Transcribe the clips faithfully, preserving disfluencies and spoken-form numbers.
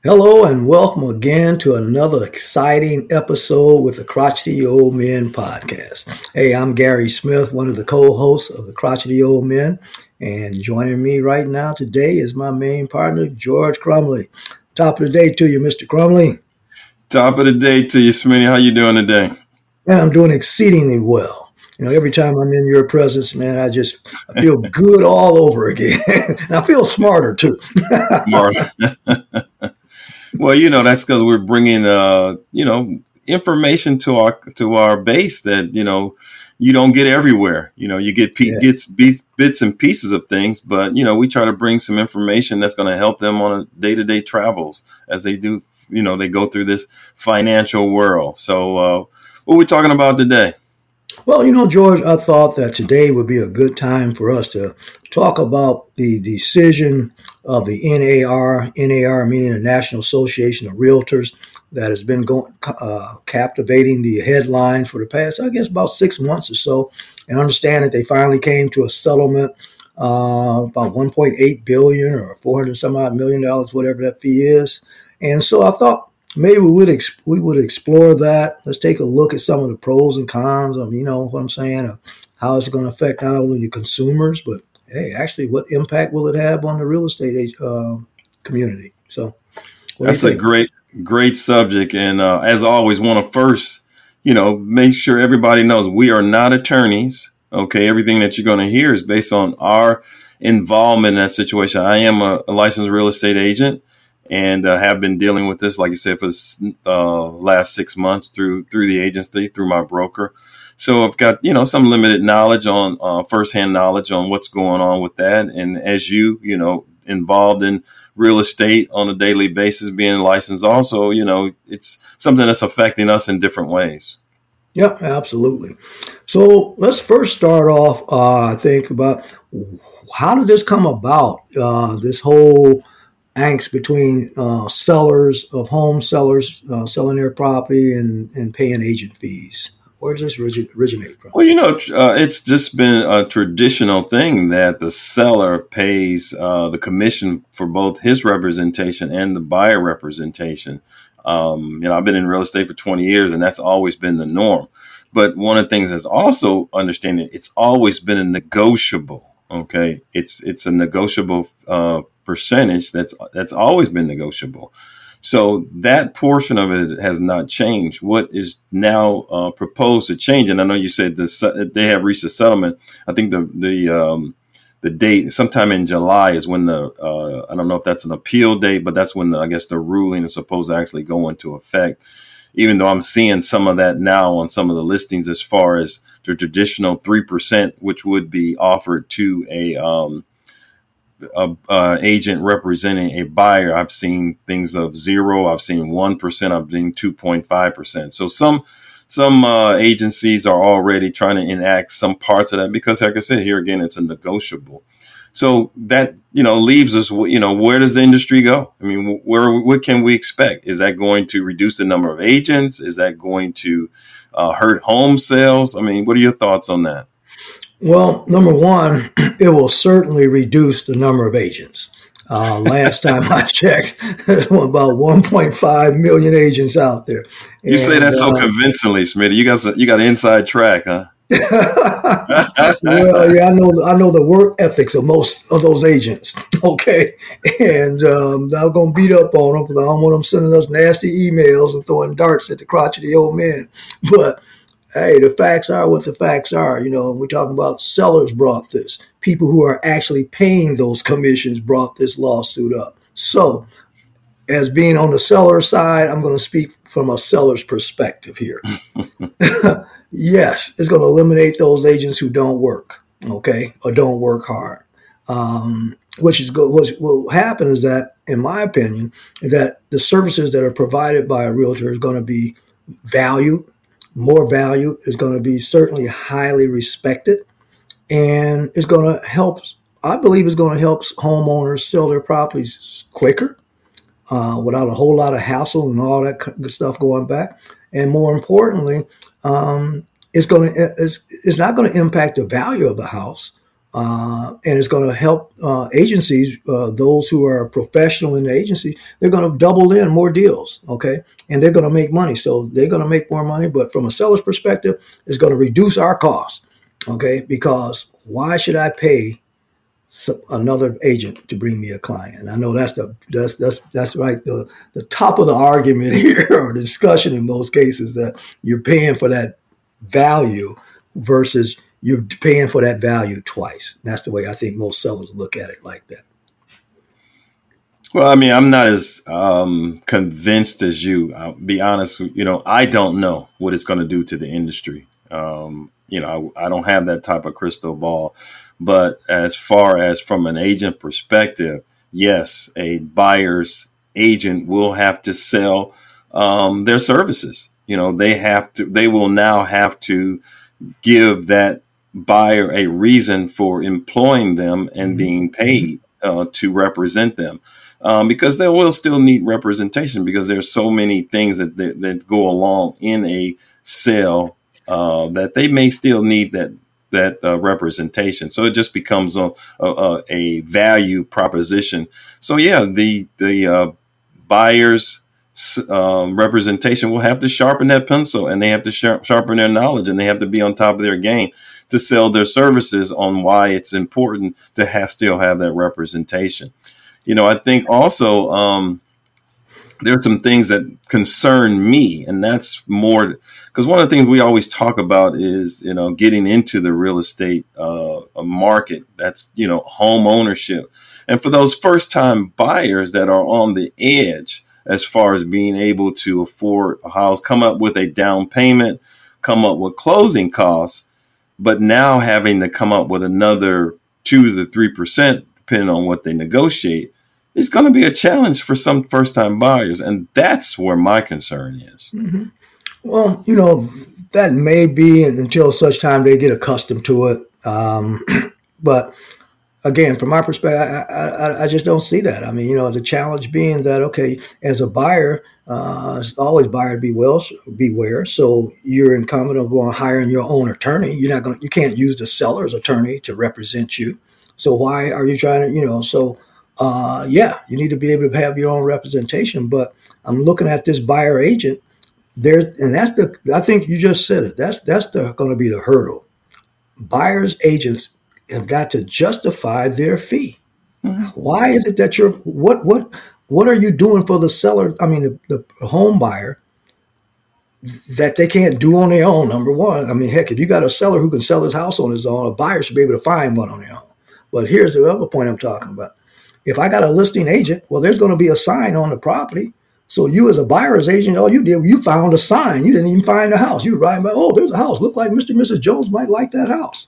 Hello and welcome again to another exciting episode with the Crotchety Old Men podcast. Hey, I'm Gary Smith, one of the co-hosts of the Crotchety Old Men, and joining me right now today is my main partner, George Crumley. Top of the day to you, Mister Crumley. Top of the day to you, Smitty. How you doing today? And I'm doing exceedingly well. You know, every time I'm in your presence, man, I just I feel good all over again. And I feel smarter too. Smarter. Well, you know, that's because we're bringing, uh, you know, information to our to our base that, you know, you don't get everywhere. You know, you get pe- yeah. gets be- bits and pieces of things, but, you know, we try to bring some information that's going to help them on a day-to-day travels as they do. You know, they go through this financial world. So uh, what are we talking about today? Well, you know, George, I thought that today would be a good time for us to talk about the decision of the N A R, N A R meaning the National Association of Realtors, that has been going uh, captivating the headlines for the past, I guess, about six months or so, and understand that they finally came to a settlement uh, about one point eight billion dollars or four hundred some odd million dollars, whatever that fee is. And so I thought, maybe we would ex- we would explore that. Let's take a look at some of the pros and cons of, you know, what I'm saying, of how it's going to affect not only the consumers, but, hey, actually, what impact will it have on the real estate uh, community? So that's a great, great subject. And uh, as always, want to first, you know, make sure everybody knows we are not attorneys. OK, everything that you're going to hear is based on our involvement in that situation. I am a, a licensed real estate agent. And uh, have been dealing with this, like I said, for the uh, last six months through through the agency, through my broker. So I've got, you know, some limited knowledge on uh, firsthand knowledge on what's going on with that. And as you, you know, involved in real estate on a daily basis, being licensed also, you know, it's something that's affecting us in different ways. Yeah, absolutely. So let's first start off, uh, I think, about how did this come about, uh, this whole angst between uh, sellers of home sellers uh, selling their property and, and paying agent fees. Where does this origi- originate from? Well, you know, uh, it's just been a traditional thing that the seller pays uh, the commission for both his representation and the buyer representation. Um, you know, I've been in real estate for twenty years, and that's always been the norm. But one of the things is also understanding it's always been a negotiable. OK, it's it's a negotiable uh percentage that's that's always been negotiable. So that portion of it has not changed. What is now uh, proposed to change, and I know you said this, they have reached a settlement. I think the the um, the date sometime in July is when the uh, I don't know if that's an appeal date, but that's when the, I guess the ruling is supposed to actually go into effect. Even though I'm seeing some of that now on some of the listings as far as the traditional three percent, which would be offered to a um, A, a agent representing a buyer. I've seen things of zero. I've seen one percent. I've seen two point five percent. So some some uh, agencies are already trying to enact some parts of that because, like I said, here again, it's a negotiable. So that, you know, leaves us, you know, where does the industry go? I mean, where what can we expect? Is that going to reduce the number of agents? Is that going to uh, hurt home sales? I mean, what are your thoughts on that? Well, number one, it will certainly reduce the number of agents. Uh, last time I checked, there were about one point five million agents out there. You and, say that so uh, convincingly, Smitty. You got you got an inside track, huh? Well, yeah, I know. I know the work ethics of most of those agents. Okay, and um, I'm gonna beat up on them because I don't want them sending us nasty emails and throwing darts at the crotchety old men. But hey, the facts are what the facts are. You know, we're talking about sellers brought this. People who are actually paying those commissions brought this lawsuit up. So, as being on the seller side, I'm going to speak from a seller's perspective here. Yes, it's going to eliminate those agents who don't work, okay, or don't work hard. Um, which is go- what will happen is that, in my opinion, that the services that are provided by a realtor is going to be valued. More value is going to be certainly highly respected, and it's going to help, I believe it's going to help homeowners sell their properties quicker uh, without a whole lot of hassle and all that good stuff going back. And more importantly, um, it's going to it's, it's not going to impact the value of the house, Uh, and it's going to help uh, agencies, uh, those who are professional in the agency, they're going to double in more deals, okay? And they're going to make money. So they're going to make more money. But from a seller's perspective, it's going to reduce our costs, okay? Because why should I pay some, another agent to bring me a client? And I know that's the that's that's that's right the the top of the argument here, or the discussion in most cases, that you're paying for that value versus you're paying for that value twice. That's the way I think most sellers look at it, like that. Well, I mean, I'm not as um, convinced as you. I'll be honest. You know, I don't know what it's going to do to the industry. Um, you know, I, I don't have that type of crystal ball. But as far as from an agent perspective, yes, a buyer's agent will have to sell um, their services. You know, they have to. They will now have to give that buyer a reason for employing them and being paid uh, to represent them, um, because they will still need representation, because there's so many things that that, that go along in a sale uh, that they may still need that that uh, representation. So it just becomes a, a, a value proposition. So yeah, the the uh, buyers Um, representation will have to sharpen that pencil, and they have to sharp, sharpen their knowledge, and they have to be on top of their game to sell their services on why it's important to have, still have that representation. You know, I think also um, there are some things that concern me, and that's more because one of the things we always talk about is, you know, getting into the real estate uh, market. That's, you know, home ownership. And for those first time buyers that are on the edge, as far as being able to afford a house, come up with a down payment, come up with closing costs, but now having to come up with another two to three percent, depending on what they negotiate, is going to be a challenge for some first-time buyers, and that's where my concern is. Mm-hmm. Well, you know, that may be until such time they get accustomed to it, um, but. Again, from my perspective, I, I, I just don't see that. I mean, you know, the challenge being that, okay, as a buyer, uh, it's always buyer beware, beware. So you're incumbent upon hiring your own attorney. You're not going to, you can't use the seller's attorney to represent you. So why are you trying to, you know, so, uh, yeah, you need to be able to have your own representation. But I'm looking at this buyer agent there, and that's the, I think you just said it. That's, that's the, going to be the hurdle. Buyers agents have got to justify their fee. Mm-hmm. Why is it that you're what what what are you doing for the seller? I mean, the, the home buyer that they can't do on their own. Number one, I mean, heck, if you got a seller who can sell his house on his own, a buyer should be able to find one on their own. But here's the other point I'm talking about. If I got a listing agent, well, there's going to be a sign on the property. So you as a buyer's agent, all you did, you found a sign. You didn't even find the house. You were riding by, oh, there's a house. Looks like Mister and Missus Jones might like that house.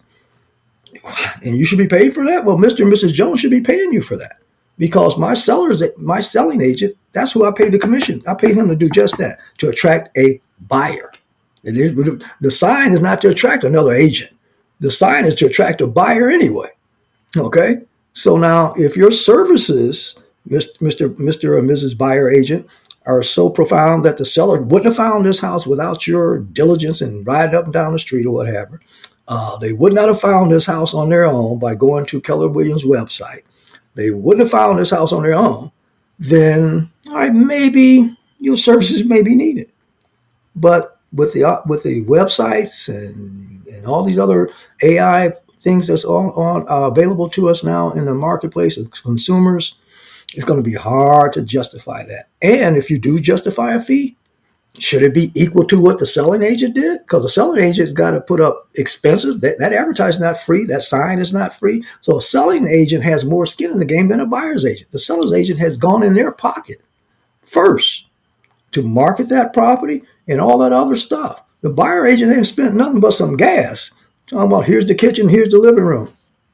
And you should be paid for that? Well, Mister and Missus Jones should be paying you for that, because my sellers, my selling agent, that's who I pay the commission. I pay him to do just that, to attract a buyer. And it, the sign is not to attract another agent. The sign is to attract a buyer anyway. Okay? So now if your services, Mister Mister or Missus Buyer Agent, are so profound that the seller wouldn't have found this house without your diligence and riding up and down the street or whatever, Uh, they would not have found this house on their own by going to Keller Williams' website. They wouldn't have found this house on their own. Then, all right, maybe your services may be needed. But with the uh, with the websites and and all these other A I things that's on, on uh, available to us now in the marketplace of consumers, it's going to be hard to justify that. And if you do justify a fee, should it be equal to what the selling agent did? Because the selling agent's got to put up expenses. That, that advertising is not free. That sign is not free. So a selling agent has more skin in the game than a buyer's agent. The seller's agent has gone in their pocket first to market that property and all that other stuff. The buyer agent ain't spent nothing but some gas. Talking about here's the kitchen, here's the living room.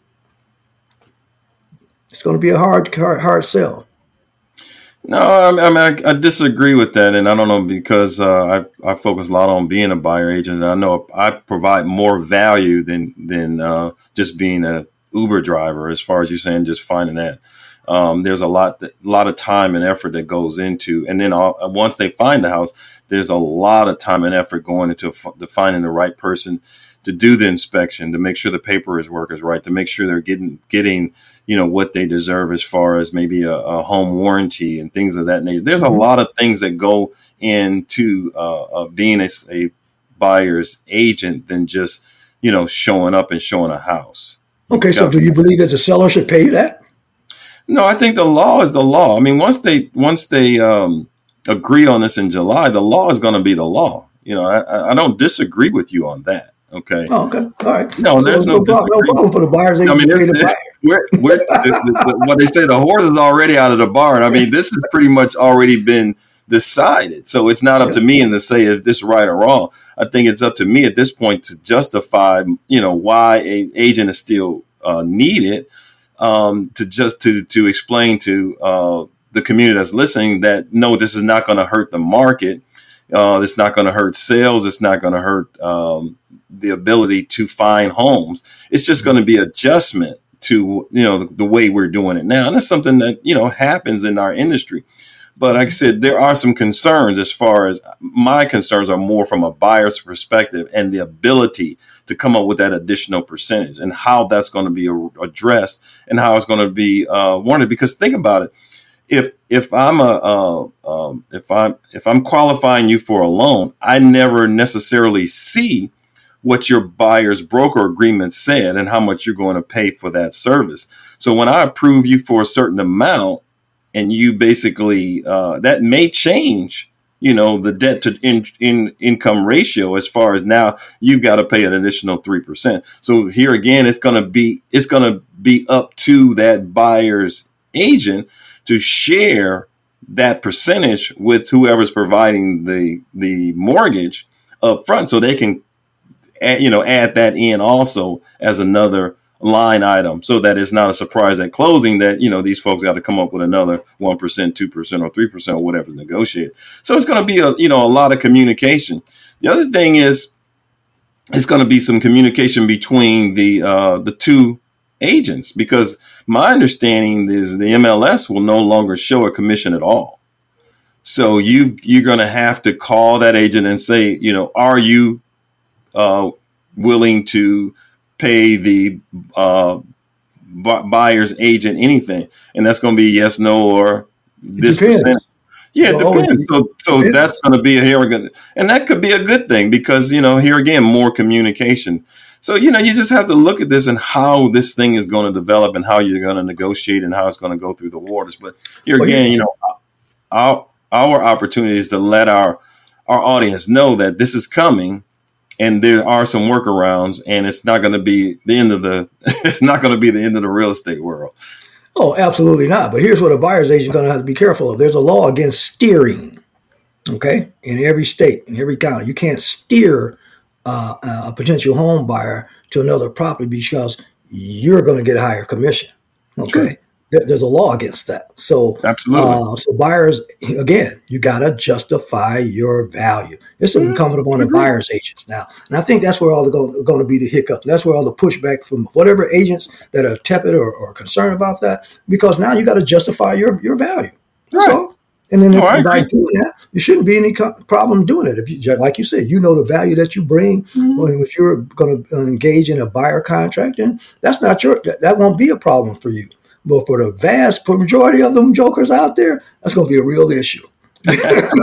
It's going to be a hard, hard, hard sell. No, I mean, I, I disagree with that. And I don't know, because uh, I, I focus a lot on being a buyer agent. And I know I provide more value than, than uh, just being a Uber driver, as far as you're saying, just finding that. Um, there's a lot, that, lot of time and effort that goes into, and then all, once they find the house, there's a lot of time and effort going into f- to finding the right person to do the inspection, to make sure the paperwork is right, to make sure they're getting getting you know what they deserve as far as maybe a, a home warranty and things of that nature. There's a lot of things that go into uh, uh, being a, a buyer's agent than just you know showing up and showing a house. Okay, so do you believe that the seller should pay you that? No, I think the law is the law. I mean, once they once they um, agree on this in July, the law is going to be the law. You know, I, I don't disagree with you on that. Okay. Oh, okay. All right. No, so there's no, no, problem, no problem for the buyers. They I mean, pay the there's, buyer. we're, we're, the, the, what they say, the horse is already out of the barn. I mean, this has pretty much already been decided. So it's not up yeah. to me and to say if this is right or wrong. I think it's up to me at this point to justify, you know, why a agent is still uh, needed, um, to just to to explain to uh, the community that's listening that no, this is not going to hurt the market. Uh, it's not going to hurt sales. It's not going to hurt um, the ability to find homes. It's just going to be adjustment to, you know, the, the way we're doing it now. And that's something that, you know, happens in our industry. But like I said, there are some concerns as far as my concerns are more from a buyer's perspective and the ability to come up with that additional percentage and how that's going to be addressed and how it's going to be uh, warranted. Because think about it. If if I'm a uh, um, if I'm if I'm qualifying you for a loan, I never necessarily see what your buyer's broker agreement said and how much you're going to pay for that service. So when I approve you for a certain amount, and you basically uh, that may change, you know, the debt to in, in income ratio as far as now you've got to pay an additional three percent. So here again, it's going to be it's going to be up to that buyer's agent to share that percentage with whoever's providing the the mortgage up front, so they can, add, you know, add that in also as another line item, so that it's not a surprise at closing that, you know, these folks got to come up with another one percent, two percent, or three percent, or whatever's negotiated. So it's going to be a, you know, a lot of communication. The other thing is it's going to be some communication between the uh, the two agents, because my understanding is the M L S will no longer show a commission at all. So you you're going to have to call that agent and say, you know, are you uh, willing to pay the uh, bu- buyer's agent anything? And that's going to be yes, no, or this percent. Yeah, it depends. So, so it, that's going to be a here again, and that could be a good thing because, you know, here again, more communication. So, you know, you just have to look at this and how this thing is going to develop and how you're going to negotiate and how it's going to go through the waters. But here again, you know, our our opportunity is to let our our audience know that this is coming. And there are some workarounds, and it's not going to be the end of the. It's not going to be the end of the real estate world. Oh, absolutely not. But here's what a buyer's agent is going to have to be careful of. There's a law against steering. Okay, in every state, in every county, you can't steer uh, a potential home buyer to another property because you're going to get a higher commission. Okay. Sure. There's a law against that. So, absolutely. Uh, so buyers, again, you got to justify your value. It's mm-hmm. incumbent upon the buyer's agents now. And I think that's where all the going, going to be the hiccup. That's where all the pushback from whatever agents that are tepid or, or concerned about that, because now you got to justify your, your value. That's right. all. And then if, oh, by doing that, there shouldn't be any co- problem doing it. If you, like you said, you know the value that you bring. Mm-hmm. Well, if you're going to engage in a buyer contract, then that's not your, that, that won't be a problem for you. But for the vast for majority of them jokers out there, that's going to be a real issue. And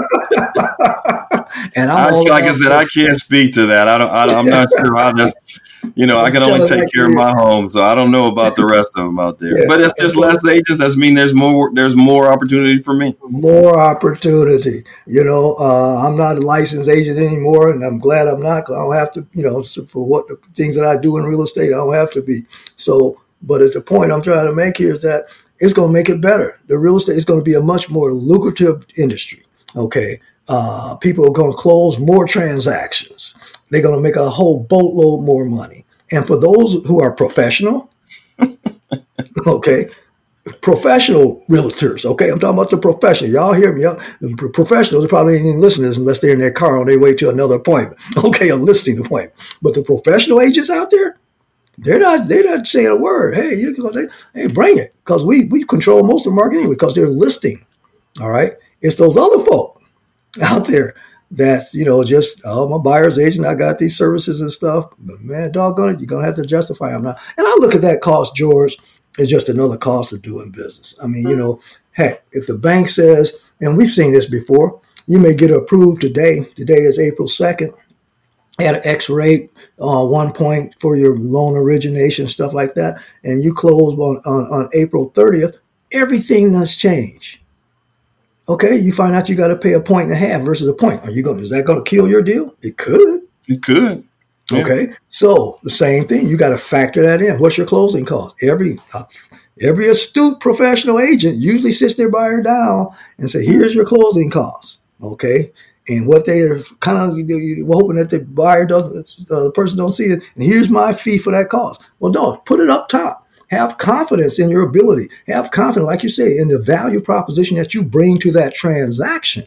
I'm I, like I said, that. I can't speak to that. I don't. I, I'm not sure. I just, you know, I can only take care of my home, so I don't know about the rest of them out there. Yeah. But if there's less agents, that means there's more. There's more opportunity for me. More opportunity. You know, uh, I'm not a licensed agent anymore, and I'm glad I'm not. Because I don't have to. You know, for what the things that I do in real estate, I don't have to be. So. But at the point I'm trying to make here is that it's going to make it better. The real estate is going to be a much more lucrative industry. Okay. Uh, people are going to close more transactions. They're going to make a whole boatload more money. And for those who are professional, okay, professional realtors, okay, I'm talking about the professional. Y'all hear me? Y'all, the professionals probably ain't even listening to this unless they're in their car on their way to another appointment, okay, a listing appointment. But the professional agents out there, They're not they're not saying a word. Hey, you go, they, hey, bring it, because we we control most of the market anyway, because they're listing. All right, it's those other folk out there that's, you know, just, oh, my buyer's agent, I got these services and stuff. But man, doggone it, you're gonna have to justify them now. And I look at that cost, George, as just another cost of doing business. I mean, you know, heck, if the bank says, and we've seen this before, you may get approved today. Today is April second. At an X rate, uh, one point for your loan origination, stuff like that, and you close on, on, on April thirtieth, everything does change. Okay, you find out you got to pay a point and a half versus a point. Are you going? Is that going to kill your deal? It could. It could. Yeah. Okay, so the same thing. You got to factor that in. What's your closing cost? Every uh, every astute professional agent usually sits their buyer down and say, "Here's your closing costs." Okay. And what they are kind of hoping that the buyer does, uh, the person don't see it. And here's my fee for that cost. Well, no, put it up top. Have confidence in your ability. Have confidence, like you say, in the value proposition that you bring to that transaction.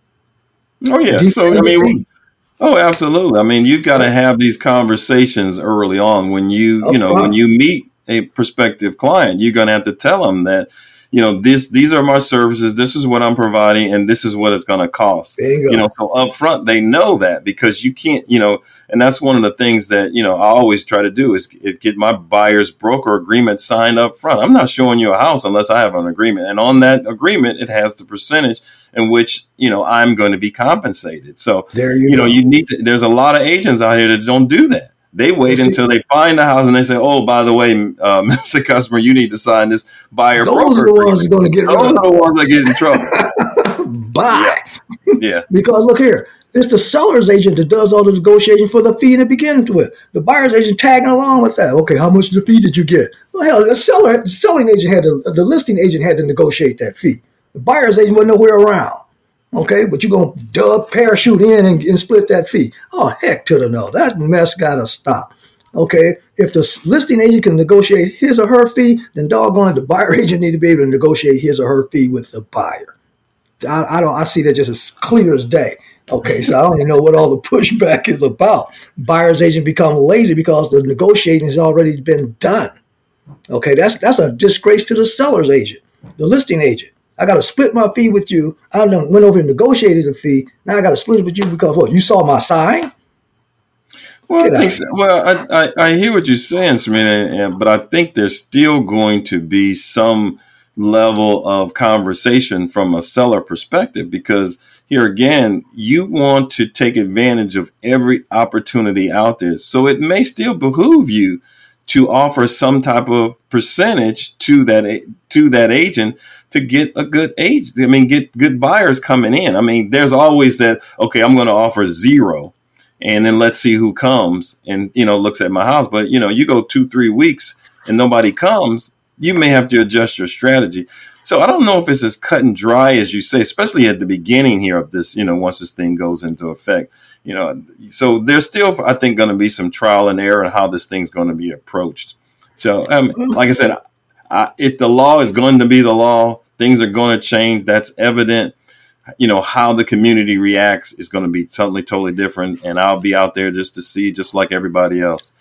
Oh yeah. Defend so I mean, fee. Oh, absolutely. I mean, you've got to have these conversations early on when you, up you know, front. When you meet a prospective client, you're going to have to tell them that, you know, this, these are my services. This is what I'm providing, and this is what it's going to cost. There you go. You know, so up front, they know that, because you can't, you know, and that's one of the things that, you know, I always try to do is get my buyer's broker agreement signed up front. I'm not showing you a house unless I have an agreement. And on that agreement, it has the percentage in which, you know, I'm going to be compensated. So, there you, you know, you need to, there's a lot of agents out here that don't do that. They wait see, until they find the house and they say, "Oh, by the way, uh, Mister Customer, you need to sign this buyer." Those broker are the ones that are going to get. Those are the ones that get in trouble. Bye. Yeah. yeah. Because look here, it's the seller's agent that does all the negotiation for the fee in the beginning to it. The buyer's agent tagging along with that. Okay, how much of the fee did you get? Well, hell, the seller, the selling agent had to, the listing agent had to negotiate that fee. The buyer's agent wasn't nowhere around. Okay, but you're going to dub parachute in and, and split that fee. Oh, heck to the no. That mess got to stop. Okay, if the listing agent can negotiate his or her fee, then doggone it, the buyer agent need to be able to negotiate his or her fee with the buyer. I, I don't. I see that just as clear as day. Okay, so I don't even know what all the pushback is about. Buyer's agent become lazy because the negotiating has already been done. Okay, that's that's a disgrace to the seller's agent, the listing agent. I got to split my fee with you. I done went over and negotiated a fee. Now I got to split it with you because what? You saw my sign? Well, Get I think so. Well, I, I, I hear what you're saying, Serena, but I think there's still going to be some level of conversation from a seller perspective, because here again, you want to take advantage of every opportunity out there. So it may still behoove you to offer some type of percentage to that to that agent to get a good agent. I mean, get good buyers coming in. I mean, there's always that, okay, I'm going to offer zero, and then let's see who comes and, you know, looks at my house. But, you know, you go two, three weeks and nobody comes, you may have to adjust your strategy. So I don't know if it's as cut and dry as you say, especially at the beginning here of this, you know, once this thing goes into effect, you know, so there's still, I think, going to be some trial and error in how this thing's going to be approached. So, um, like I said, I, if the law is going to be the law, things are going to change. That's evident. You know, how the community reacts is going to be totally, totally different. And I'll be out there just to see, just like everybody else.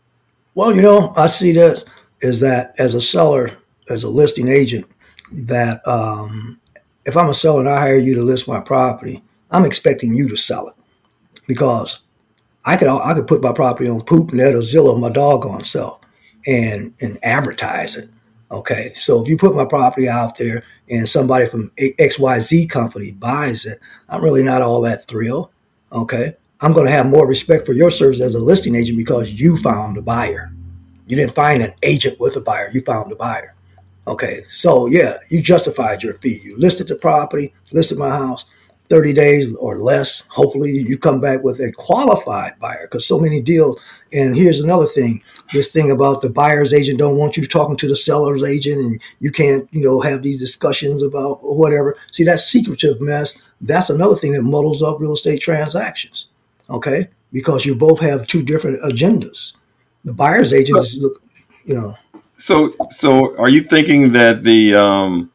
Well, you know, I see this is that as a seller, as a listing agent, that um, if I'm a seller and I hire you to list my property, I'm expecting you to sell it, because I could I could put my property on PoopNet or Zillow, my doggone self, and and advertise it. Okay, so if you put my property out there and somebody from X Y Z company buys it, I'm really not all that thrilled. Okay, I'm going to have more respect for your service as a listing agent because you found a buyer. You didn't find an agent with a buyer. You found a buyer. Okay, so yeah, you justified your fee. You listed the property, listed my house, thirty days or less. Hopefully you come back with a qualified buyer, because so many deals. And here's another thing, this thing about the buyer's agent don't want you talking to the seller's agent, and you can't, you know, have these discussions about whatever. See, that secretive mess, that's another thing that muddles up real estate transactions. Okay, because you both have two different agendas. The buyer's agent is, look, you know. So, so are you thinking that the um,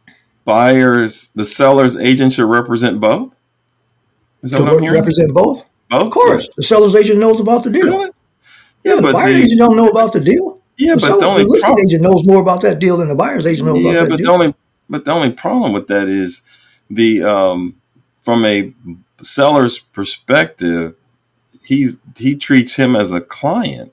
buyers, the seller's agent should represent both? Is that To what I'm hearing? represent both? Both? Of course. Yeah. The seller's agent knows about the deal. Really? Yeah, Yeah, the but buyer the agent don't know about the deal. yeah, The, but the seller, the only listing problem. agent knows more about that deal than the buyer's agent knows about Yeah, that but the deal. only but the only problem with that is the um, from a seller's perspective, he's he treats him as a client.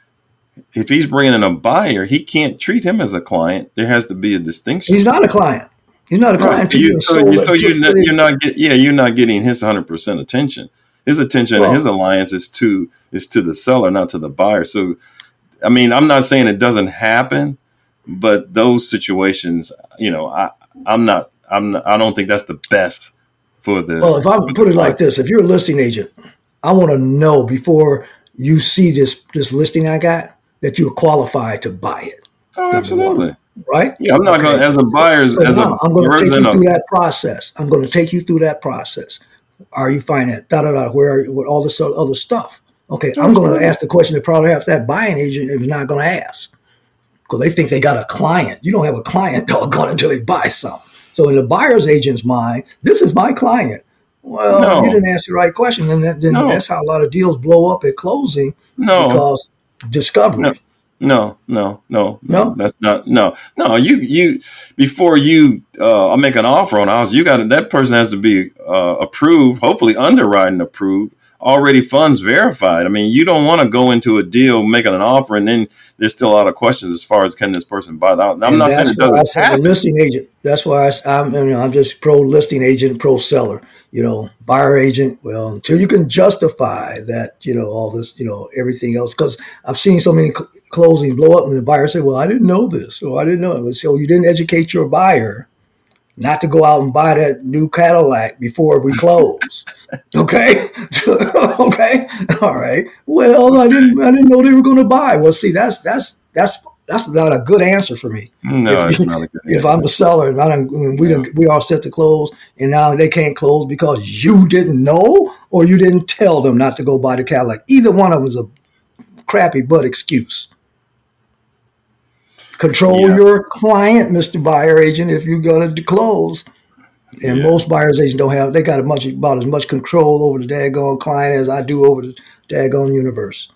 If he's bringing in a buyer, he can't treat him as a client. There has to be a He's distinction. not a client. He's not a Right. client So until you you so you sold it. so Until, you're not, until you're they, not get yeah you're not getting his one hundred percent attention. His attention and his well, alliance is to is to the seller, not to the buyer. So I mean, I'm not saying it doesn't happen, but those situations, you know, I I'm not I'm not, I don't think that's the best for the well, if I for the put it like client. this, if you're a listing agent, I want to know before you see this this listing I got that you're qualified to buy it. Oh, Number one, absolutely. right? Yeah, I'm not going Okay. to as a So, buyer as, so as a now I'm going to take you resident of through that process. I'm going to take you through that process. Are you financed? Da da da. Where are you? With all this other stuff? Okay, I'm going to absolutely. ask the question that probably half that buying agent is not going to ask because they think they got a client. You don't have a client, doggone, until they buy something. So in the buyer's agent's mind, this is my client. Well, you No, didn't ask the right question, and then, then no, that's how a lot of deals blow up at closing no. because No, discovery. no, no, no, no. No, That's not no, no. You, you before you uh, make an offer on a house, you got that person has to be uh, approved, hopefully underwriting approved, already funds verified. I mean, you don't want to go into a deal making an offer and then there's still a lot of questions as far as can this person buy out. I'm and not saying that's it why I doesn't say the happen. listing agent. That's why I, am you know, I'm just pro listing agent, pro seller. You know, buyer agent. Well, until you can justify that, you know, all this, you know, everything else. Because I've seen so many cl- closings blow up, and the buyer say, "Well, I didn't know this, or I didn't know it." So you didn't educate your buyer not to go out and buy that new Cadillac before we close. Okay, okay, all right. Well, I didn't, I didn't know they were going to buy. Well, see, that's that's that's that's not a good answer for me. No, If it's not a good if I'm answer. the seller and I don't, we No. didn't, we all set to close, and now they can't close because you didn't know or you didn't tell them not to go buy the Cadillac. Either one of them is a crappy butt excuse. Control Yeah, your client, Mister Buyer Agent, if you're going to close. And yeah. most buyers agents don't have, they got as much, about as much control over the daggone client as I do over the daggone universe.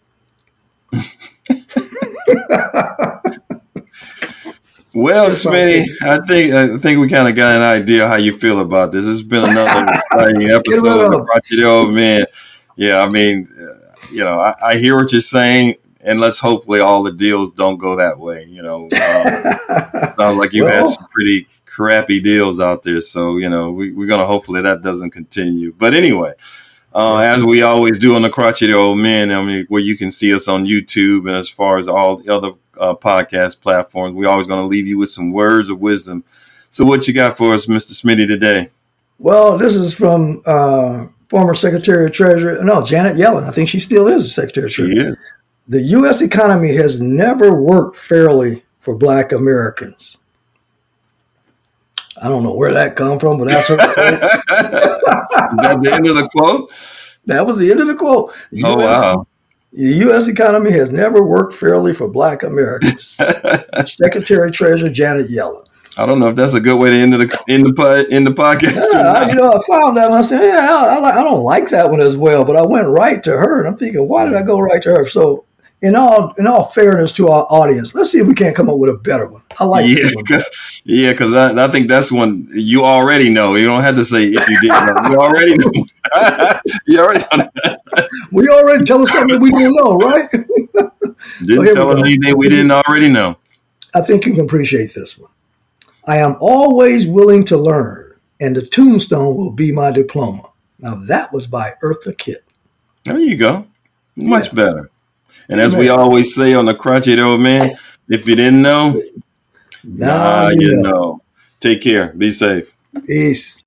Well, That's my Smitty, opinion. I think I think we kind of got an idea how you feel about this. It's been another exciting Get rid episode of the of Crotchety Old Man. Yeah, I mean, uh, you know, I, I hear what you're saying, and let's hopefully all the deals don't go that way. You know, um, sounds like you've had some Well, pretty crappy deals out there, so you know we, we're gonna hopefully that doesn't continue. But anyway, uh, yeah. as we always do on the Crotchety Old Men, I mean, where you can see us on YouTube, and as far as all the other uh, podcast platforms, we're always going to leave you with some words of wisdom. So, what you got for us, Mister Smitty, today? Well, this is from uh, former Secretary of Treasury. No, Janet Yellen. I think she still is the Secretary of She Treasury. is. The U S economy has never worked fairly for Black Americans. I don't know where that come from, but that's her quote. Is that the end of the quote? That was the end of the quote. The Oh, U S wow. The U S economy has never worked fairly for Black Americans. Secretary of Treasury Janet Yellen. I don't know if that's a good way to end the end the po- end the podcast or Yeah, you not. know, I found that and I said, yeah, I, I, I don't like that one as well. But I went right to her, and I'm thinking, why did I go right to her? So, in all in all fairness to our audience, let's see if we can't come up with a better one. I like Yeah, this one. cause, yeah, because I, I think that's one you already know. You don't have to say if you didn't know. You already know. You already know. We already tell us something we don't know, right? So Didn't here tell we us go. anything we didn't already know. I think you can appreciate this one. I am always willing to learn, and the tombstone will be my diploma. Now, that was by Eartha Kitt. There you go. Much Yeah. better. And as we Amen. always say on the Crotchety Old Man, if you didn't know, Now nah, you you know. know. Take care. Be safe. Peace.